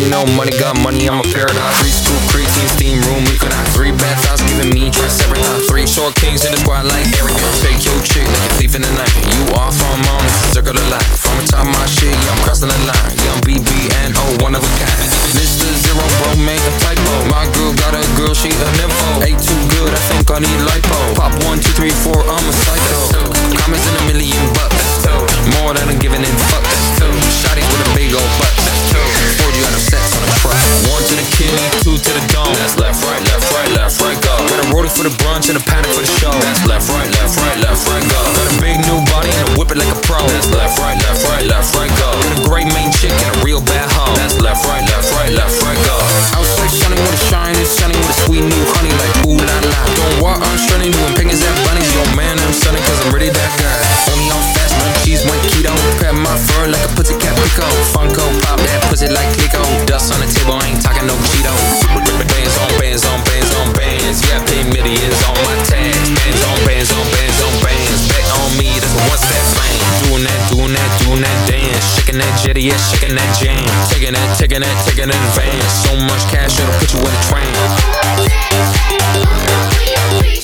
no money, got money, I'm a paradise. 3 scoop creasy, steam room, we could have 3 bathhouses, giving me Triceratops. 3 short kings in the squad like Eric. Take your chick like a thief in the night. You off on my own, circle the life. From the top of my shit, yeah, I'm crossing the line. Young BBNO, one of a kind. Mr. Zero, bro, make a typo. My girl got a girl, she a nympho. Ain't too good, I think I need lipo. Pop 1, 2, 3, 4, I'm a psycho. Comments in a million bucks. More than I'm giving in, fuck that. Shotties with a big old butt. 40 out of sets on the truck. 1 to the kidney, 2 to the dome. That's left, right, go. Got a rollie for the brunch and a paddock for the show. That's left, right, go. Got a big new body and a whip it like a pro. That's left, right, go. Got a great main chick and a real bad hoe. That's left, right, go. Outside shining with a shine, it's shining with a sweet new honey like ooh la la. Don't walk, I'm shunning, doing pink as that bunny. Yo man, I'm stunning cause I'm really that guy. Only on fast, man, cheese, went keto. Pat my fur like a pussy cat pico. Funko, pop that pussy like Clico. Dust on the table, I ain't talking no Cheetos. Bands on bands on bands on bands. Yeah, pay millions on my tags. Bands on bands on bands on bands. Bet on me, that's a one-step plan. Doing that dance. Shaking that jetty, yeah, shaking that jam. Taking that advance. So much cash, it'll put you in a trance.